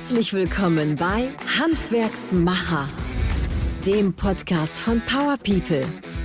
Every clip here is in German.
Herzlich willkommen bei Handwerksmacher, dem Podcast von Power People.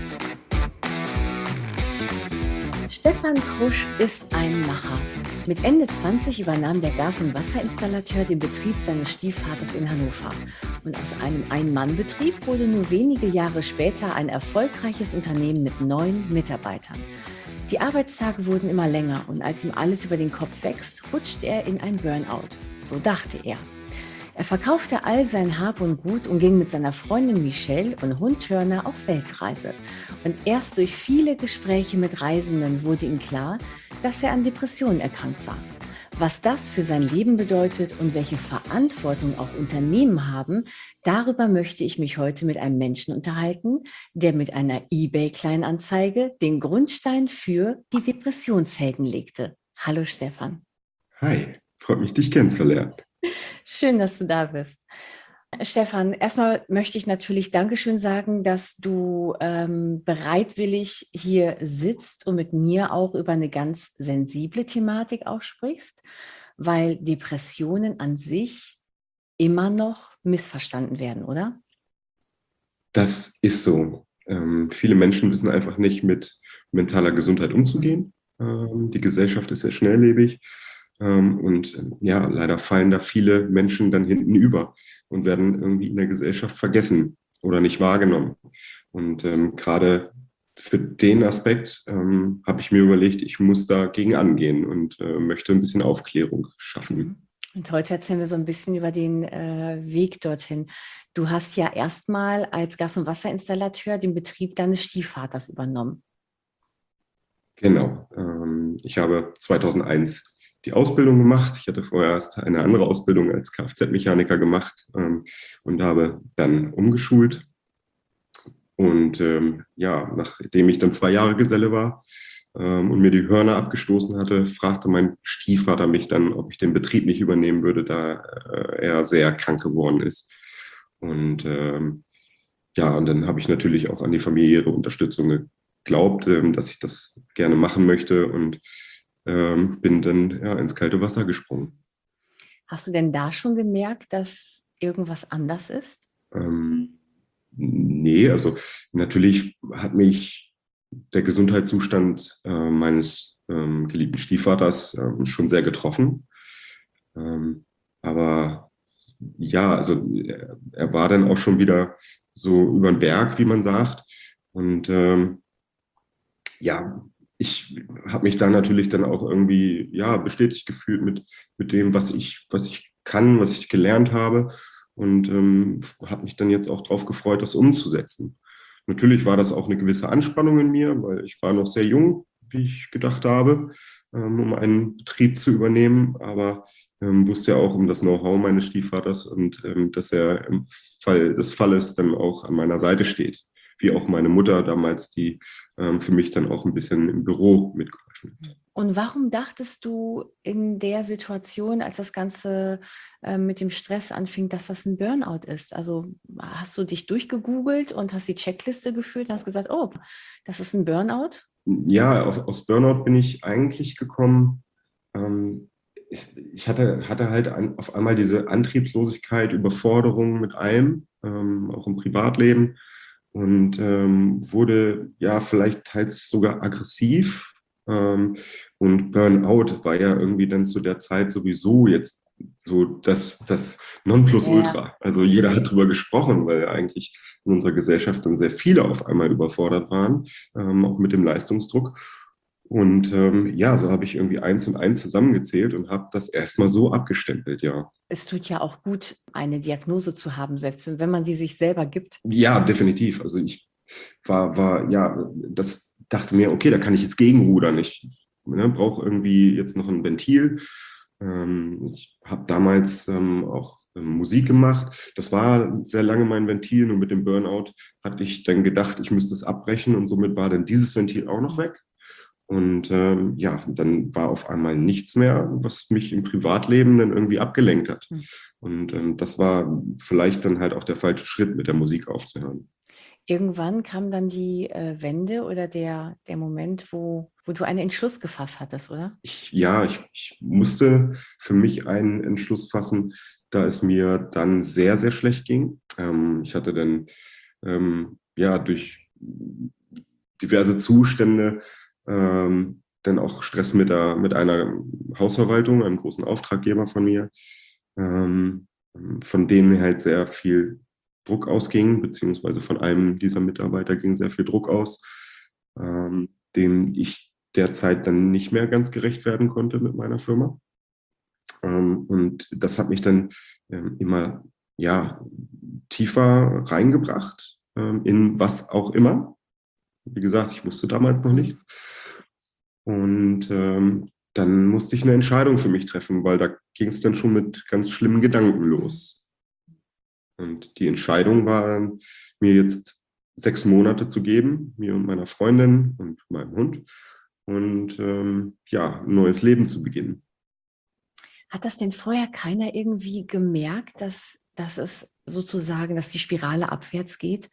Stefan Krusch ist ein Macher. Mit Ende 20 übernahm der Gas- und Wasserinstallateur den Betrieb seines Stiefvaters in Hannover. Und aus einem Ein-Mann-Betrieb wurde nur wenige Jahre später ein erfolgreiches Unternehmen mit 9 Mitarbeitern. Die Arbeitstage wurden immer länger und als ihm alles über den Kopf wächst, rutscht er in ein Burnout. So dachte er. Er verkaufte all sein Hab und Gut und ging mit seiner Freundin Michelle und Hund Turner auf Weltreise. Und erst durch viele Gespräche mit Reisenden wurde ihm klar, dass er an Depressionen erkrankt war. Was das für sein Leben bedeutet und welche Verantwortung auch Unternehmen haben, darüber möchte ich mich heute mit einem Menschen unterhalten, der mit einer eBay-Kleinanzeige den Grundstein für die Depressionshelden legte. Hallo Stefan. Hi, freut mich, dich kennenzulernen. Schön, dass du da bist. Stefan, erstmal möchte ich natürlich Dankeschön sagen, dass du bereitwillig hier sitzt und mit mir auch über eine ganz sensible Thematik auch sprichst, weil Depressionen an sich immer noch missverstanden werden, oder? Das ist so. Viele Menschen wissen einfach nicht, mit mentaler Gesundheit umzugehen. Die Gesellschaft ist sehr schnelllebig. Ja, leider fallen da viele Menschen dann hinten über und werden irgendwie in der Gesellschaft vergessen oder nicht wahrgenommen. Und gerade für den Aspekt habe ich mir überlegt, ich muss dagegen angehen und möchte ein bisschen Aufklärung schaffen. Und heute erzählen wir so ein bisschen über den Weg dorthin. Du hast ja erstmal als Gas- und Wasserinstallateur den Betrieb deines Stiefvaters übernommen. Genau. Ich habe 2001 die Ausbildung gemacht. Ich hatte vorher erst eine andere Ausbildung als Kfz-Mechaniker gemacht und habe dann umgeschult. Und ja, nachdem ich dann 2 Jahre Geselle war und mir die Hörner abgestoßen hatte, fragte mein Stiefvater mich dann, ob ich den Betrieb nicht übernehmen würde, da er sehr krank geworden ist. Und ja, und dann habe ich natürlich auch an die familiäre Unterstützung geglaubt, dass ich das gerne machen möchte und bin dann ja, ins kalte Wasser gesprungen. Hast du denn da schon gemerkt, dass irgendwas anders ist? Nee, also natürlich hat mich der Gesundheitszustand meines geliebten Stiefvaters schon sehr getroffen. Aber ja, also er war dann auch schon wieder so über den Berg, wie man sagt. Und ja, ich habe mich da natürlich dann auch irgendwie ja, bestätigt gefühlt mit dem, was ich kann, was ich gelernt habe und habe mich dann jetzt auch darauf gefreut, das umzusetzen. Natürlich war das auch eine gewisse Anspannung in mir, weil ich war noch sehr jung, wie ich gedacht habe, um einen Betrieb zu übernehmen, aber wusste ja auch um das Know-how meines Stiefvaters und dass er im Fall des Falles dann auch an meiner Seite steht, wie auch meine Mutter damals, die für mich dann auch ein bisschen im Büro mitgeholfen hat. Und warum dachtest du in der Situation, als das Ganze mit dem Stress anfing, dass das ein Burnout ist? Also hast du dich durchgegoogelt und hast die Checkliste geführt und hast gesagt, oh, das ist ein Burnout? Ja, aus Burnout bin ich eigentlich gekommen. Ähm, ich hatte halt auf einmal diese Antriebslosigkeit, Überforderung mit allem, auch im Privatleben und wurde ja vielleicht teils sogar aggressiv. Und Burnout war ja irgendwie dann zu der Zeit sowieso jetzt so das Nonplusultra. Ja. Also jeder hat drüber gesprochen, weil eigentlich in unserer Gesellschaft dann sehr viele auf einmal überfordert waren, auch mit dem Leistungsdruck. Und ja, so habe ich irgendwie 1 und 1 zusammengezählt und habe das erstmal so abgestempelt, ja. Es tut ja auch gut, eine Diagnose zu haben, selbst wenn man sie sich selber gibt. Ja, definitiv. Also ich ja, das dachte mir, okay, da kann ich jetzt gegenrudern. Ich brauche irgendwie jetzt noch ein Ventil. Ich habe damals auch Musik gemacht. Das war sehr lange mein Ventil. Nur mit dem Burnout hatte ich dann gedacht, ich müsste es abbrechen und somit war dann dieses Ventil auch noch weg. Und ja, dann war auf einmal nichts mehr, was mich im Privatleben dann irgendwie abgelenkt hat. Und das war vielleicht dann halt auch der falsche Schritt, mit der Musik aufzuhören. Irgendwann kam dann die Wende oder der Moment, wo du einen Entschluss gefasst hattest, oder? Ich musste für mich einen Entschluss fassen, da es mir dann sehr, sehr schlecht ging. Ich hatte dann ja durch diverse Zustände dann auch Stress mit einer Hausverwaltung, einem großen Auftraggeber von mir, ähm, von denen halt sehr viel Druck ausging, beziehungsweise von einem dieser Mitarbeiter ging sehr viel Druck aus, dem ich derzeit dann nicht mehr ganz gerecht werden konnte mit meiner Firma. Und das hat mich dann immer ja, tiefer reingebracht, in was auch immer. Wie gesagt, ich wusste damals noch nichts. Und dann musste ich eine Entscheidung für mich treffen, weil da ging es dann schon mit ganz schlimmen Gedanken los. Und die Entscheidung war dann, mir jetzt 6 Monate zu geben, mir und meiner Freundin und meinem Hund, und ja, ein neues Leben zu beginnen. Hat das denn vorher keiner irgendwie gemerkt, dass es sozusagen, dass die Spirale abwärts geht?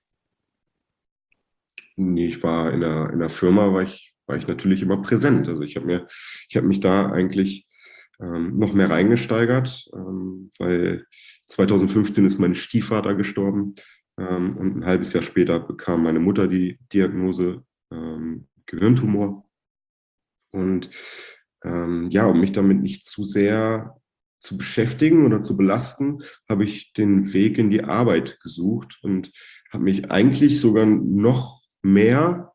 Nee, ich war in einer Firma, war ich natürlich immer präsent. Also ich habe mich da eigentlich noch mehr reingesteigert, weil 2015 ist mein Stiefvater gestorben, und ein halbes Jahr später bekam meine Mutter die Diagnose Gehirntumor. Und ja, um mich damit nicht zu sehr zu beschäftigen oder zu belasten, habe ich den Weg in die Arbeit gesucht und habe mich eigentlich sogar noch mehr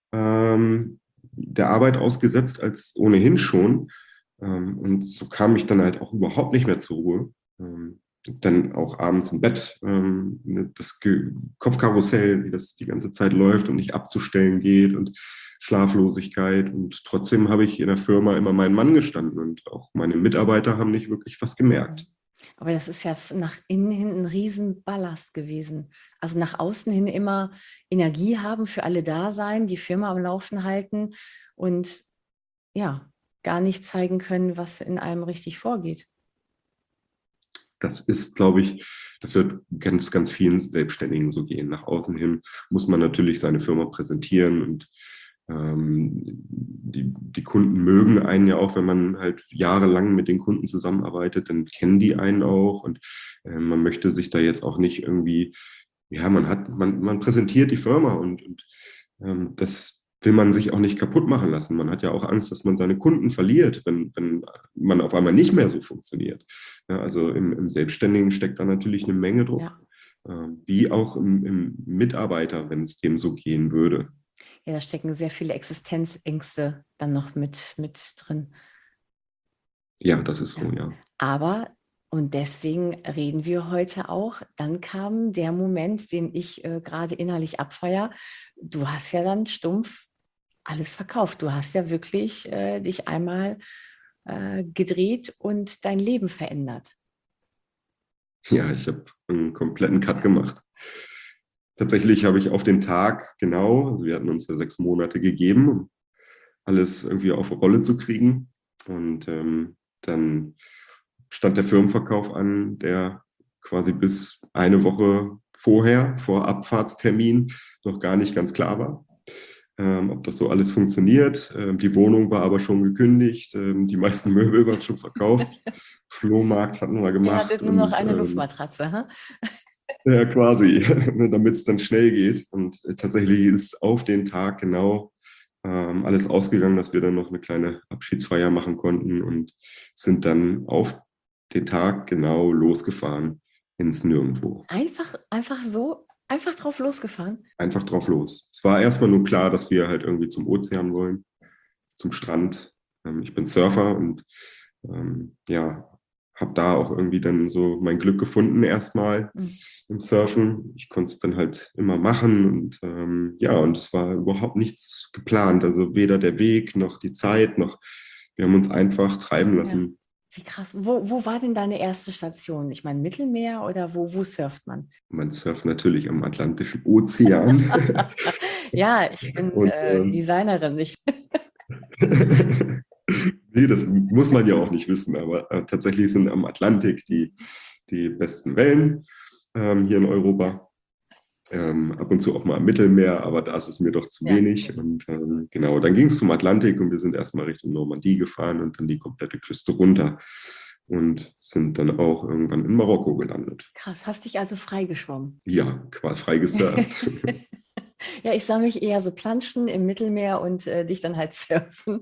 der Arbeit ausgesetzt als ohnehin schon. Und so kam ich dann halt auch überhaupt nicht mehr zur Ruhe. Dann auch abends im Bett das Kopfkarussell, wie das die ganze Zeit läuft und nicht abzustellen geht, und Schlaflosigkeit. Und trotzdem habe ich in der Firma immer meinen Mann gestanden, und auch meine Mitarbeiter haben nicht wirklich was gemerkt. Aber das ist ja nach innen hin ein Riesenballast gewesen. Also nach außen hin immer Energie haben, für alle da sein, die Firma am Laufen halten und ja, gar nicht zeigen können, was in einem richtig vorgeht. Das ist, glaube ich, das wird ganz, ganz vielen Selbstständigen so gehen. Nach außen hin muss man natürlich seine Firma präsentieren, und die Kunden mögen einen ja auch, wenn man halt jahrelang mit den Kunden zusammenarbeitet, dann kennen die einen auch, und man möchte sich da jetzt auch nicht irgendwie, ja, man präsentiert die Firma, und das will man sich auch nicht kaputt machen lassen. Man hat ja auch Angst, dass man seine Kunden verliert, wenn man auf einmal nicht mehr so funktioniert. Ja, also im Selbstständigen steckt da natürlich eine Menge Druck, wie auch im Mitarbeiter, wenn es dem so gehen würde. Ja, da stecken sehr viele Existenzängste dann noch mit drin. Ja, das ist so, ja. Aber, und deswegen reden wir heute auch, dann kam der Moment, den ich gerade innerlich abfeiere. Du hast ja dann stumpf alles verkauft. Du hast ja wirklich dich einmal gedreht und dein Leben verändert. Ja, ich habe einen kompletten Cut gemacht. Tatsächlich habe ich auf den Tag genau, also wir hatten uns ja 6 Monate gegeben, um alles irgendwie auf Rolle zu kriegen. Und dann stand der Firmenverkauf an, der quasi bis eine Woche vorher, vor Abfahrtstermin, noch gar nicht ganz klar war, ob das so alles funktioniert. Die Wohnung war aber schon gekündigt, die meisten Möbel waren schon verkauft. Flohmarkt hatten wir gemacht. Ihr hattet nur noch eine Luftmatratze, ha? Ja, quasi, damit es dann schnell geht. Und tatsächlich ist auf den Tag genau alles ausgegangen, dass wir dann noch eine kleine Abschiedsfeier machen konnten, und sind dann auf den Tag genau losgefahren ins Nirgendwo. Einfach so, einfach drauf losgefahren? Einfach drauf los. Es war erstmal nur klar, dass wir halt irgendwie zum Ozean wollen, zum Strand. Ich bin Surfer und ja, habe da auch irgendwie dann so mein Glück gefunden erstmal im Surfen. Ich konnte es dann halt immer machen, und ja, und es war überhaupt nichts geplant. Also weder der Weg noch die Zeit, noch wir haben uns einfach treiben lassen. Ja. Wie krass. Wo war denn deine erste Station? Ich meine, Mittelmeer oder wo surft man? Man surft natürlich am Atlantischen Ozean. Ja, ich bin Designerin. Nee, das muss man ja auch nicht wissen, aber tatsächlich sind am Atlantik die besten Wellen hier in Europa. Ab und zu auch mal am Mittelmeer, aber da ist es mir doch zu wenig. Und genau, dann ging es zum Atlantik, und wir sind erstmal Richtung Normandie gefahren und dann die komplette Küste runter. und sind dann auch irgendwann in Marokko gelandet. Krass, hast dich also freigeschwommen. Ja, quasi frei gesurft. Ja, ich sah mich eher so planschen im Mittelmeer und dich dann halt surfen.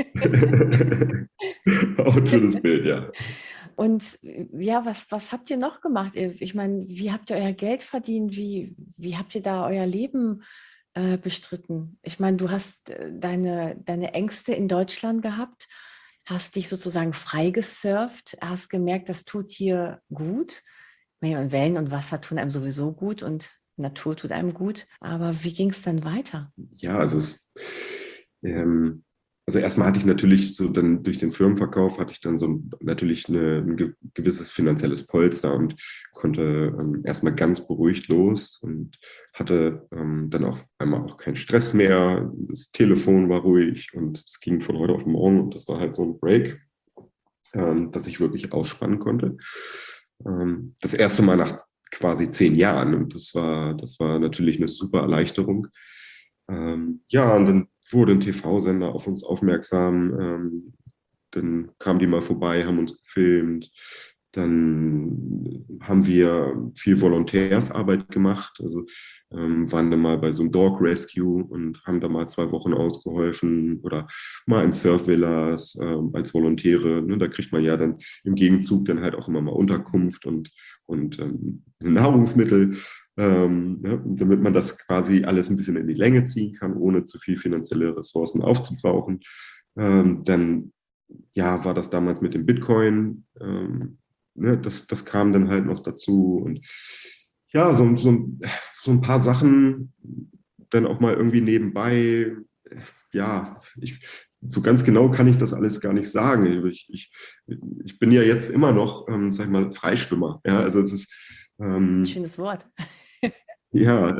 Auch ein schönes Bild, ja. Und ja, was habt ihr noch gemacht? Ich meine, wie habt ihr euer Geld verdient? Wie habt ihr da euer Leben bestritten? Ich meine, du hast deine Ängste in Deutschland gehabt, hast dich sozusagen freigesurft, hast gemerkt, das tut dir gut. Ich meine, Wellen und Wasser tun einem sowieso gut und Natur tut einem gut. Aber wie ging es dann weiter? Ja, ähm, also erstmal hatte ich natürlich so dann durch den Firmenverkauf hatte ich dann so natürlich ein gewisses finanzielles Polster und konnte erstmal ganz beruhigt los und hatte dann auf einmal auch keinen Stress mehr. Das Telefon war ruhig und es ging von heute auf morgen und das war halt so ein Break, dass ich wirklich ausspannen konnte. Das erste Mal nach quasi 10 Jahren und das war natürlich eine super Erleichterung. Ja, und dann wurde ein TV-Sender auf uns aufmerksam. Dann kamen die mal vorbei, haben uns gefilmt. Dann haben wir viel Volontärsarbeit gemacht. Also waren dann mal bei so einem Dog Rescue und haben da mal 2 Wochen ausgeholfen oder mal in Surfvillas als Volontäre. Ne? Da kriegt man ja dann im Gegenzug dann halt auch immer mal Unterkunft und Nahrungsmittel, ja, damit man das quasi alles ein bisschen in die Länge ziehen kann, ohne zu viel finanzielle Ressourcen aufzubrauchen. Dann ja, war das damals mit dem Bitcoin, ne, das kam dann halt noch dazu und ja, so ein paar Sachen dann auch mal irgendwie nebenbei, ja, so ganz genau kann ich das alles gar nicht sagen. Ich bin ja jetzt immer noch, sag ich mal, Freischwimmer. Ja, also es ist, Schönes Wort. ja,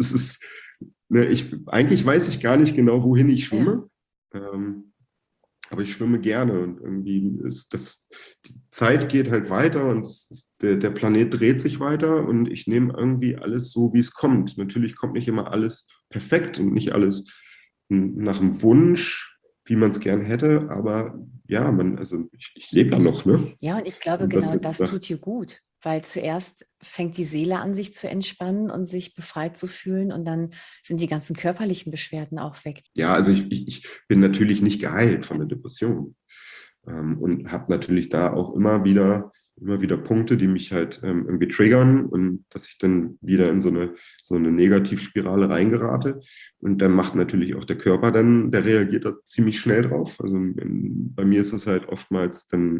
ne, eigentlich weiß ich gar nicht genau, wohin ich Ja. schwimme. Ähm, aber ich schwimme gerne und irgendwie die Zeit geht halt weiter und der Planet dreht sich weiter und ich nehme irgendwie alles so, wie es kommt. Natürlich kommt nicht immer alles perfekt und nicht alles nach dem Wunsch, wie man es gern hätte, aber ja, also ich lebe da noch, ne? Ja, und ich glaube, Und das genau jetzt das nach tut dir gut, weil zuerst fängt die Seele an, sich zu entspannen und sich befreit zu fühlen und dann sind die ganzen körperlichen Beschwerden auch weg. Ja, also ich bin natürlich nicht geheilt von der Depression und habe natürlich da auch immer wieder Punkte, die mich halt irgendwie triggern und dass ich dann wieder in so eine Negativspirale reingerate. Und dann macht natürlich auch der Körper dann, der reagiert da ziemlich schnell drauf. Also bei mir ist es halt oftmals dann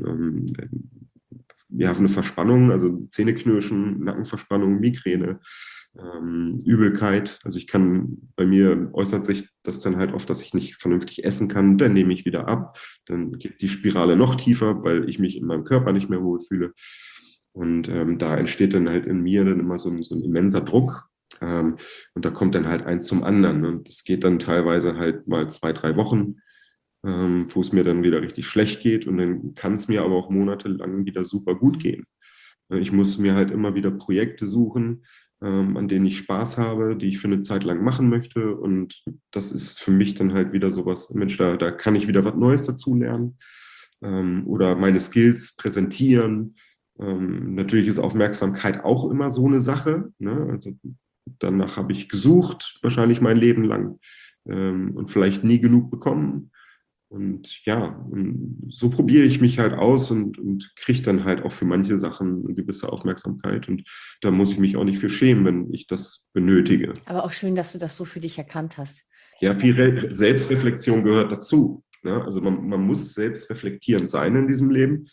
ja, eine Verspannung, also Zähneknirschen, Nackenverspannung, Migräne, Übelkeit. Also bei mir äußert sich das dann halt oft, dass ich nicht vernünftig essen kann. Dann nehme ich wieder ab. Dann geht die Spirale noch tiefer, weil ich mich in meinem Körper nicht mehr wohlfühle. Und da entsteht dann halt in mir dann immer so ein immenser Druck. Und da kommt dann halt eins zum anderen. Und das geht dann teilweise halt mal 2, 3 Wochen, wo es mir dann wieder richtig schlecht geht. Und dann kann es mir aber auch monatelang wieder super gut gehen. Ich muss mir halt immer wieder Projekte suchen, an denen ich Spaß habe, die ich für eine Zeit lang machen möchte. Und das ist für mich dann halt wieder sowas, Mensch, da kann ich wieder was Neues dazu lernen oder meine Skills präsentieren. Natürlich ist Aufmerksamkeit auch immer so eine Sache. Ne? Also danach habe ich gesucht, wahrscheinlich mein Leben lang und vielleicht nie genug bekommen. Und ja, und so probiere ich mich halt aus und kriege dann halt auch für manche Sachen eine gewisse Aufmerksamkeit. Und da muss ich mich auch nicht für schämen, wenn ich das benötige. Aber auch schön, dass du das so für dich erkannt hast. Ja, viel Selbstreflexion gehört dazu. Ne? Also man muss selbstreflektierend sein in diesem Leben.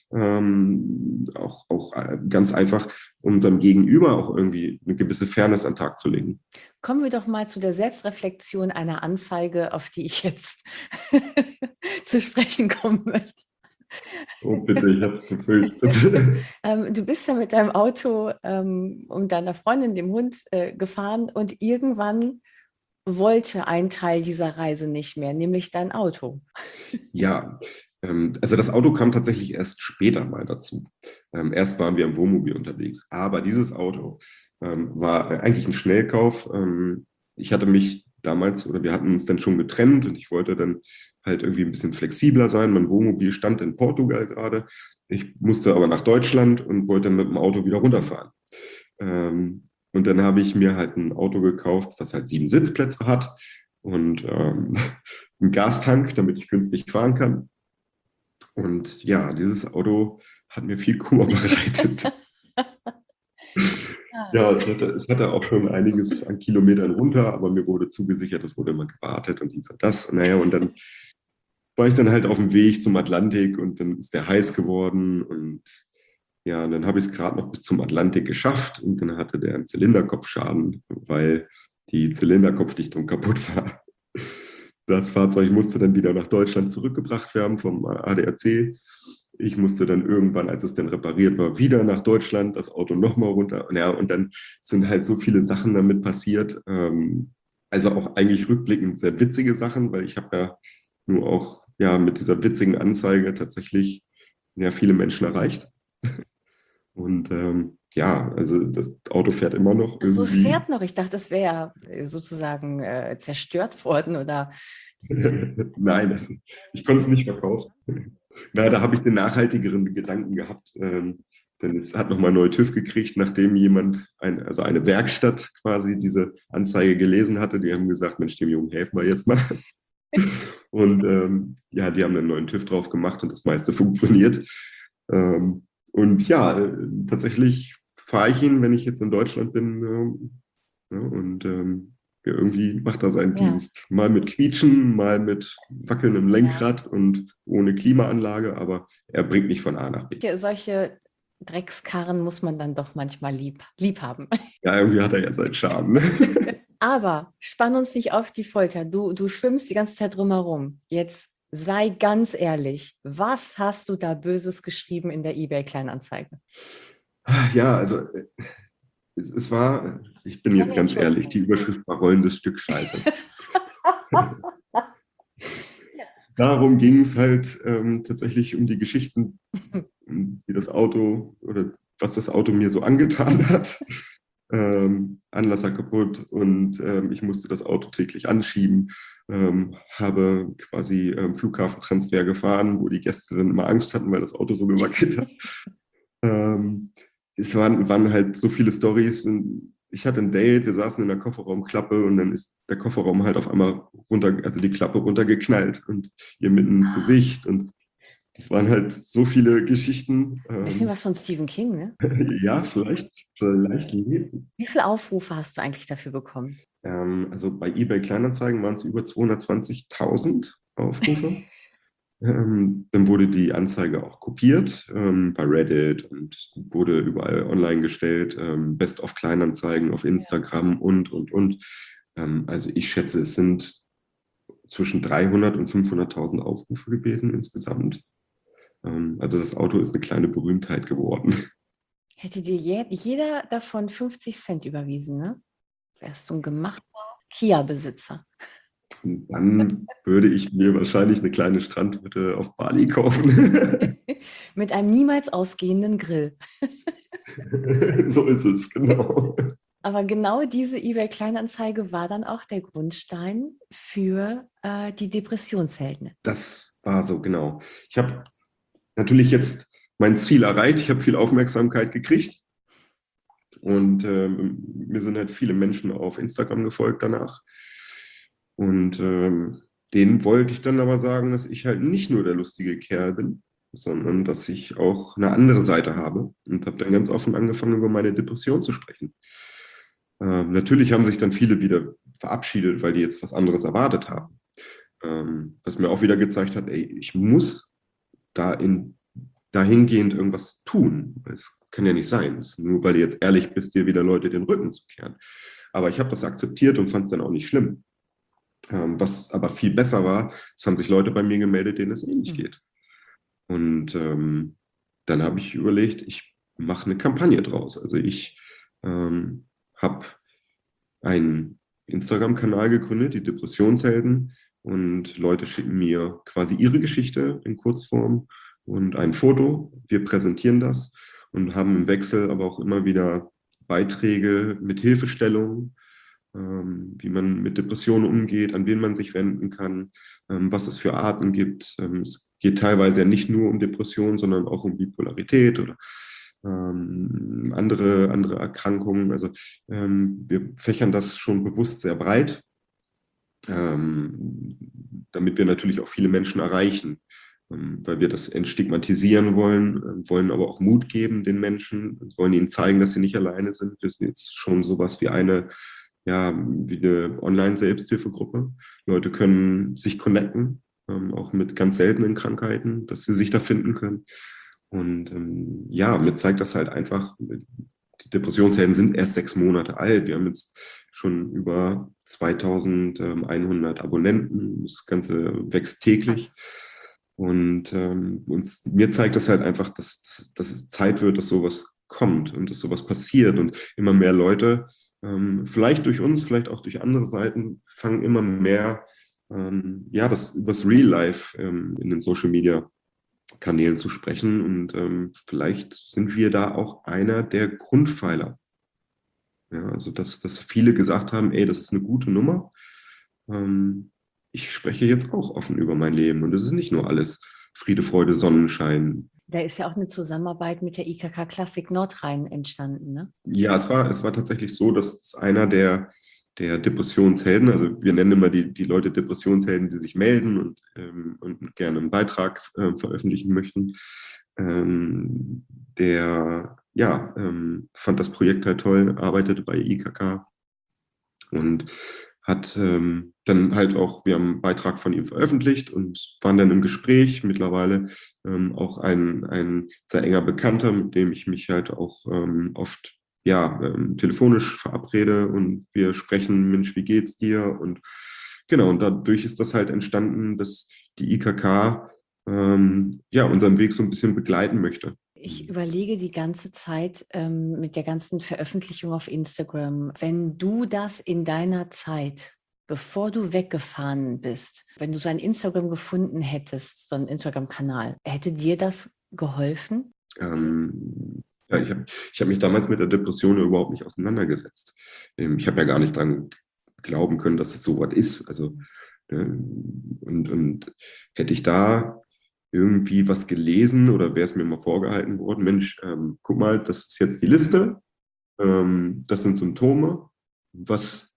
Auch ganz einfach, um seinem Gegenüber auch irgendwie eine gewisse Fairness an den Tag zu legen. Kommen wir doch mal zu der Selbstreflexion einer Anzeige, auf die ich jetzt zu sprechen kommen möchte. Oh, bitte, ich habe es befürchtet. Du bist ja mit deinem Auto und deiner Freundin, dem Hund, gefahren und irgendwann wollte ein Teil dieser Reise nicht mehr, nämlich dein Auto. Ja, also das Auto kam tatsächlich erst später mal dazu. Erst waren wir im Wohnmobil unterwegs, aber dieses Auto war eigentlich ein Schnellkauf. Ich hatte mich damals, oder wir hatten uns dann schon getrennt und ich wollte dann halt irgendwie ein bisschen flexibler sein. Mein Wohnmobil stand in Portugal gerade Ich musste aber nach Deutschland und wollte dann mit dem Auto wieder runterfahren. Und dann habe ich mir halt ein Auto gekauft, was halt 7 Sitzplätze hat und einen Gastank, damit ich günstig fahren kann. Und ja, dieses Auto hat mir viel Kummer bereitet. Ja, es hatte auch schon einiges an Kilometern runter, aber mir wurde zugesichert, es wurde immer gewartet und dies und das. Naja, und dann war ich dann halt auf dem Weg zum Atlantik und dann ist der heiß geworden und ja, und dann habe ich es gerade noch bis zum Atlantik geschafft und dann hatte der einen Zylinderkopfschaden, weil die Zylinderkopfdichtung kaputt war. Das Fahrzeug musste dann wieder nach Deutschland zurückgebracht werden vom ADAC. Ich musste dann irgendwann, als es dann repariert war, wieder nach Deutschland, das Auto nochmal runter. Ja, und dann sind halt so viele Sachen damit passiert. Also auch eigentlich rückblickend sehr witzige Sachen, weil ich habe ja nur auch ja, mit dieser witzigen Anzeige tatsächlich ja, viele Menschen erreicht. Und ja, also das Auto fährt immer noch So, es irgendwie. fährt noch. Ich dachte, es wäre sozusagen zerstört worden oder. Nein, ich konnte es nicht verkaufen. Na, da habe ich den nachhaltigeren Gedanken gehabt. Denn es hat nochmal neu TÜV gekriegt, nachdem jemand, also eine Werkstatt quasi diese Anzeige gelesen hatte. Die haben gesagt, Mensch, dem Jungen helfen wir jetzt mal. Und ja, die haben einen neuen TÜV drauf gemacht und das meiste funktioniert. Und ja, tatsächlich fahre ich ihn, wenn ich jetzt in Deutschland bin. Ja, und ja, irgendwie macht er seinen Ja, Dienst. Mal mit Quietschen, mal mit wackelndem ja. Lenkrad und ohne Klimaanlage, aber er bringt mich von A nach B. Solche Dreckskarren muss man dann doch manchmal lieb haben. Ja, irgendwie hat er ja seinen Charme. Ne? Aber spann uns nicht auf die Folter. Du schwimmst die ganze Zeit drumherum. Jetzt sei ganz ehrlich. Was hast du da Böses geschrieben in der eBay-Kleinanzeige? Ja, also es war, ich bin jetzt Keine ganz ehrlich, Entschuldigung. die Überschrift war rollendes Stück Scheiße. Darum ging es halt tatsächlich um die Geschichten, die das Auto oder was das Auto mir so angetan hat. Anlasser kaputt und ich musste das Auto täglich anschieben, habe quasi Flughafentransfer gefahren, wo die Gäste dann immer Angst hatten, weil das Auto so gewackelt hat. Es waren halt so viele Storys. Ich hatte ein Date, wir saßen in der Kofferraumklappe und dann ist der Kofferraum halt auf einmal runter, also die Klappe runtergeknallt und ihr mitten ins Gesicht. Und es waren halt so viele Geschichten. Ein bisschen was von Stephen King, ne? Ja, vielleicht lebt es. Wie viele Aufrufe hast du eigentlich dafür bekommen? Also bei eBay Kleinanzeigen waren es über 220.000 Aufrufe. Dann wurde die Anzeige auch kopiert bei Reddit und wurde überall online gestellt, Best of Kleinanzeigen auf Instagram und. Also ich schätze, es sind zwischen 300 und 500.000 Aufrufe gewesen insgesamt. Also das Auto ist eine kleine Berühmtheit geworden. Hätte dir jeder davon 50 Cent überwiesen, ne? Wärst du ein gemachter Kia-Besitzer. Und dann würde ich mir wahrscheinlich eine kleine Strandhütte auf Bali kaufen. Mit einem niemals ausgehenden Grill. So ist es, genau. Aber genau diese eBay-Kleinanzeige war dann auch der Grundstein für die Depressionshelden. Das war so, genau. Ich habe natürlich jetzt mein Ziel erreicht. Ich habe viel Aufmerksamkeit gekriegt. Und mir sind halt viele Menschen auf Instagram gefolgt danach. Und denen wollte ich dann aber sagen, dass ich halt nicht nur der lustige Kerl bin, sondern dass ich auch eine andere Seite habe. Und habe dann ganz offen angefangen, über meine Depression zu sprechen. Natürlich haben sich dann viele wieder verabschiedet, weil die jetzt was anderes erwartet haben. Was mir auch wieder gezeigt hat, ey, ich muss dahingehend irgendwas tun. Es kann ja nicht sein, nur weil du jetzt ehrlich bist, dir wieder Leute den Rücken zu kehren. Aber ich habe das akzeptiert und fand es dann auch nicht schlimm. Was aber viel besser war, es haben sich Leute bei mir gemeldet, denen es ähnlich geht. Und dann habe ich überlegt, ich mache eine Kampagne draus. Also ich habe einen Instagram-Kanal gegründet, die Depressionshelden. Und Leute schicken mir quasi ihre Geschichte in Kurzform und ein Foto. Wir präsentieren das und haben im Wechsel aber auch immer wieder Beiträge mit Hilfestellungen, wie man mit Depressionen umgeht, an wen man sich wenden kann, was es für Arten gibt. Es geht teilweise ja nicht nur um Depressionen, sondern auch um Bipolarität oder andere Erkrankungen. Also wir fächern das schon bewusst sehr breit, damit wir natürlich auch viele Menschen erreichen, weil wir das entstigmatisieren wollen, wollen aber auch Mut geben den Menschen, wollen ihnen zeigen, dass sie nicht alleine sind. Wir sind jetzt schon sowas wie wie eine Online-Selbsthilfegruppe. Leute können sich connecten, auch mit ganz seltenen Krankheiten, dass sie sich da finden können. Und mir zeigt das halt einfach, die Depressionshelden sind erst 6 Monate alt. Wir haben jetzt schon über 2100 Abonnenten. Das Ganze wächst täglich. Und mir zeigt das halt einfach, dass es Zeit wird, dass sowas kommt und dass sowas passiert. Und immer mehr Leute, vielleicht durch uns, vielleicht auch durch andere Seiten, fangen immer mehr das übers Real Life in den Social Media Kanälen zu sprechen. Und vielleicht sind wir da auch einer der Grundpfeiler. Ja, also dass viele gesagt haben, ey, das ist eine gute Nummer. Ich spreche jetzt auch offen über mein Leben. Und es ist nicht nur alles Friede, Freude, Sonnenschein. Da ist ja auch eine Zusammenarbeit mit der IKK Klassik Nordrhein entstanden, ne? Ja, es war tatsächlich so, dass einer der Depressionshelden, also wir nennen immer die Leute Depressionshelden, die sich melden und gerne einen Beitrag veröffentlichen möchten, fand das Projekt halt toll, arbeitete bei IKK und hat dann halt auch, wir haben einen Beitrag von ihm veröffentlicht und waren dann im Gespräch, mittlerweile auch ein sehr enger Bekannter, mit dem ich mich halt auch oft telefonisch verabrede und wir sprechen, Mensch, wie geht's dir? Und genau, und dadurch ist das halt entstanden, dass die IKK unseren Weg so ein bisschen begleiten möchte. Ich überlege die ganze Zeit mit der ganzen Veröffentlichung auf Instagram, wenn du das in deiner Zeit, bevor du weggefahren bist, wenn du so ein Instagram gefunden hättest, so einen Instagram-Kanal, hätte dir das geholfen? Ich hab mich damals mit der Depression überhaupt nicht auseinandergesetzt. Ich habe ja gar nicht dran glauben können, dass es so was ist. Also, und hätte ich da irgendwie was gelesen oder wäre es mir mal vorgehalten worden, Mensch, guck mal, das ist jetzt die Liste, das sind Symptome, was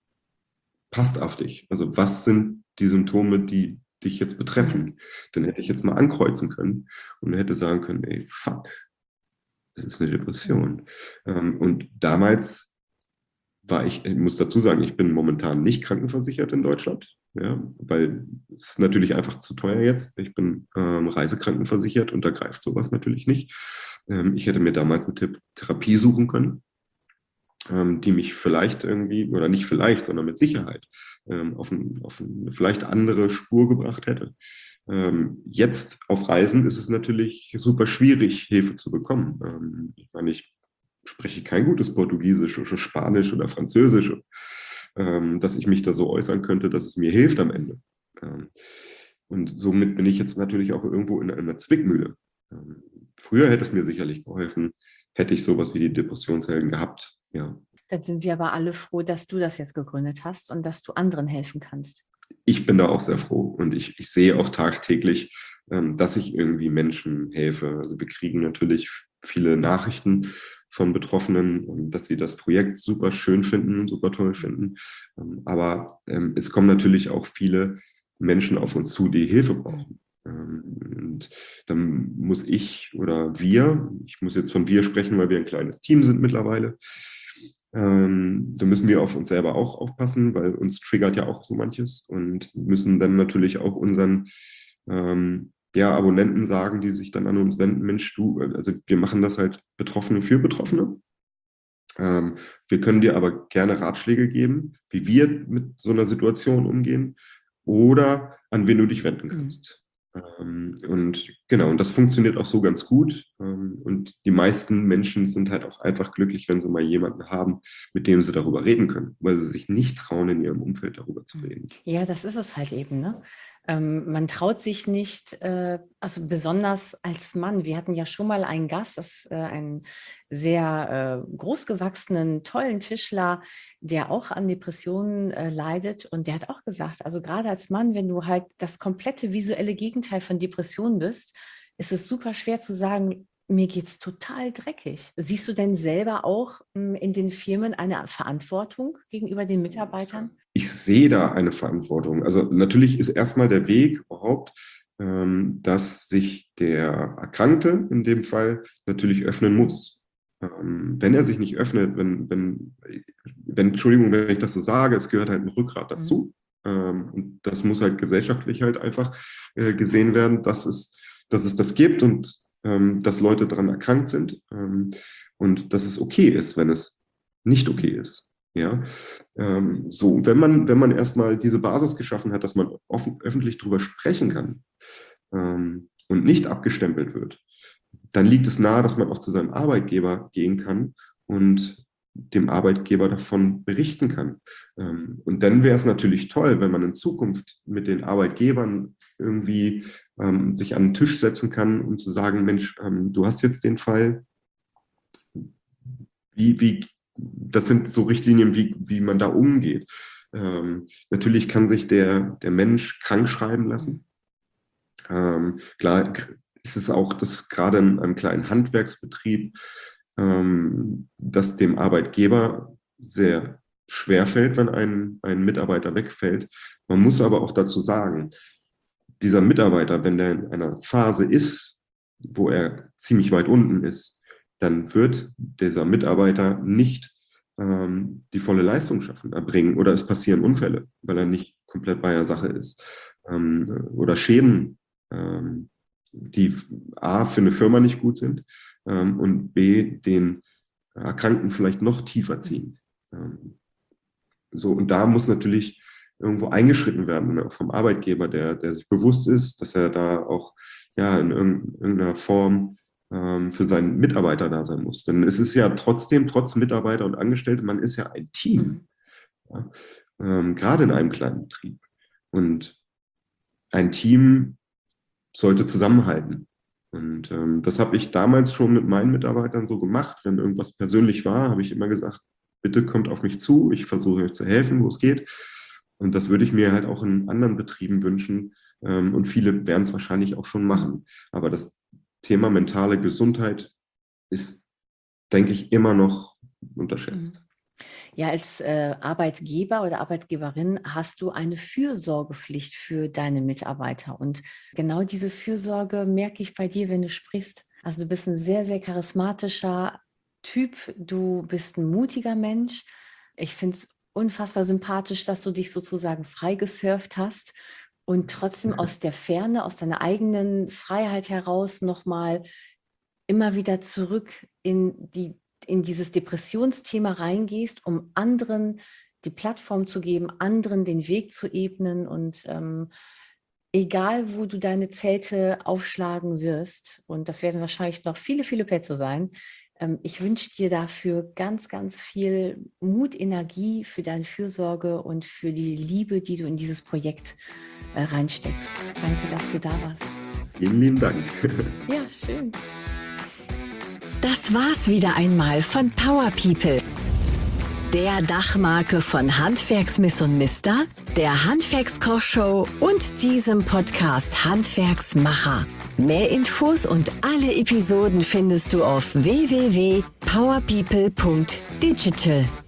passt auf dich? Also was sind die Symptome, die dich jetzt betreffen? Dann hätte ich jetzt mal ankreuzen können und hätte sagen können, ey, fuck, das ist eine Depression. Und damals ich muss dazu sagen, ich bin momentan nicht krankenversichert in Deutschland, ja, weil es ist natürlich einfach zu teuer jetzt. Ich bin reisekrankenversichert und da greift sowas natürlich nicht. Ich hätte mir damals eine Therapie suchen können, die mich vielleicht irgendwie, oder nicht vielleicht, sondern mit Sicherheit auf eine vielleicht andere Spur gebracht hätte. Jetzt auf Reisen ist es natürlich super schwierig, Hilfe zu bekommen. Ich meine, ich spreche kein gutes Portugiesisch oder Spanisch oder Französisch, dass ich mich da so äußern könnte, dass es mir hilft am Ende. Und somit bin ich jetzt natürlich auch irgendwo in einer Zwickmühle. Früher hätte es mir sicherlich geholfen, hätte ich sowas wie die Depressionshelden gehabt. Ja. Dann sind wir aber alle froh, dass du das jetzt gegründet hast und dass du anderen helfen kannst. Ich bin da auch sehr froh und ich sehe auch tagtäglich, dass ich irgendwie Menschen helfe. Also wir kriegen natürlich viele Nachrichten von Betroffenen und dass sie das Projekt super schön finden, super toll finden. Aber es kommen natürlich auch viele Menschen auf uns zu, die Hilfe brauchen. Und dann muss ich muss jetzt von wir sprechen, weil wir ein kleines Team sind mittlerweile. Da müssen wir auf uns selber auch aufpassen, weil uns triggert ja auch so manches und müssen dann natürlich auch unseren Abonnenten sagen, die sich dann an uns wenden, Mensch, also wir machen das halt Betroffene für Betroffene. Wir können dir aber gerne Ratschläge geben, wie wir mit so einer Situation umgehen oder an wen du dich wenden kannst. Und genau, und das funktioniert auch so ganz gut. Und die meisten Menschen sind halt auch einfach glücklich, wenn sie mal jemanden haben, mit dem sie darüber reden können, weil sie sich nicht trauen, in ihrem Umfeld darüber zu reden. Ja, das ist es halt eben, ne? Man traut sich nicht, also besonders als Mann. Wir hatten ja schon mal einen Gast, einen sehr großgewachsenen, tollen Tischler, der auch an Depressionen leidet. Und der hat auch gesagt, also gerade als Mann, wenn du halt das komplette visuelle Gegenteil von Depressionen bist, ist es super schwer zu sagen, mir geht's total dreckig. Siehst du denn selber auch in den Firmen eine Verantwortung gegenüber den Mitarbeitern? Ich sehe da eine Verantwortung. Also natürlich ist erstmal der Weg überhaupt, dass sich der Erkrankte in dem Fall natürlich öffnen muss. Wenn er sich nicht öffnet, Entschuldigung, wenn ich das so sage, es gehört halt ein Rückgrat dazu. Und das muss halt gesellschaftlich halt einfach gesehen werden, dass es das gibt und dass Leute daran erkrankt sind und dass es okay ist, wenn es nicht okay ist. Ja, so, wenn man erstmal diese Basis geschaffen hat, dass man öffentlich darüber sprechen kann und nicht abgestempelt wird, dann liegt es nahe, dass man auch zu seinem Arbeitgeber gehen kann und dem Arbeitgeber davon berichten kann. Und dann wäre es natürlich toll, wenn man in Zukunft mit den Arbeitgebern irgendwie sich an den Tisch setzen kann, um zu sagen, Mensch, du hast jetzt den Fall, das sind so Richtlinien, wie man da umgeht. Natürlich kann sich der Mensch krank schreiben lassen. Klar ist es auch, dass gerade in einem kleinen Handwerksbetrieb, dass dem Arbeitgeber sehr schwer fällt, wenn ein Mitarbeiter wegfällt. Man muss aber auch dazu sagen, dieser Mitarbeiter, wenn der in einer Phase ist, wo er ziemlich weit unten ist, dann wird dieser Mitarbeiter nicht die volle Leistung erbringen oder es passieren Unfälle, weil er nicht komplett bei der Sache ist. Oder Schäden, die A, für eine Firma nicht gut sind und B, den Erkrankten vielleicht noch tiefer ziehen. So, und da muss natürlich irgendwo eingeschritten werden, ne, vom Arbeitgeber, der sich bewusst ist, dass er da auch in irgendeiner Form für seinen Mitarbeiter da sein muss. Denn es ist ja trotz Mitarbeiter und Angestellte, man ist ja ein Team. Ja? Gerade in einem kleinen Betrieb. Und ein Team sollte zusammenhalten. Und das habe ich damals schon mit meinen Mitarbeitern so gemacht. Wenn irgendwas persönlich war, habe ich immer gesagt, bitte kommt auf mich zu, ich versuche euch zu helfen, wo es geht. Und das würde ich mir halt auch in anderen Betrieben wünschen. Und viele werden es wahrscheinlich auch schon machen. Aber das Thema mentale Gesundheit ist, denke ich, immer noch unterschätzt. Ja, als Arbeitgeber oder Arbeitgeberin hast du eine Fürsorgepflicht für deine Mitarbeiter. Und genau diese Fürsorge merke ich bei dir, wenn du sprichst. Also du bist ein sehr, sehr charismatischer Typ. Du bist ein mutiger Mensch. Ich finde es unfassbar sympathisch, dass du dich sozusagen freigesurft hast und trotzdem aus der Ferne, aus deiner eigenen Freiheit heraus nochmal immer wieder zurück in dieses Depressionsthema reingehst, um anderen die Plattform zu geben, anderen den Weg zu ebnen und egal, wo du deine Zelte aufschlagen wirst, und das werden wahrscheinlich noch viele, viele Plätze sein, ich wünsche dir dafür ganz, ganz viel Mut, Energie für deine Fürsorge und für die Liebe, die du in dieses Projekt reinsteckst. Danke, dass du da warst. Vielen lieben Dank. Ja, schön. Das war's wieder einmal von Power People, der Dachmarke von Handwerksmiss und Mister, der Handwerkskochshow und diesem Podcast Handwerksmacher. Mehr Infos und alle Episoden findest du auf www.powerpeople.digital.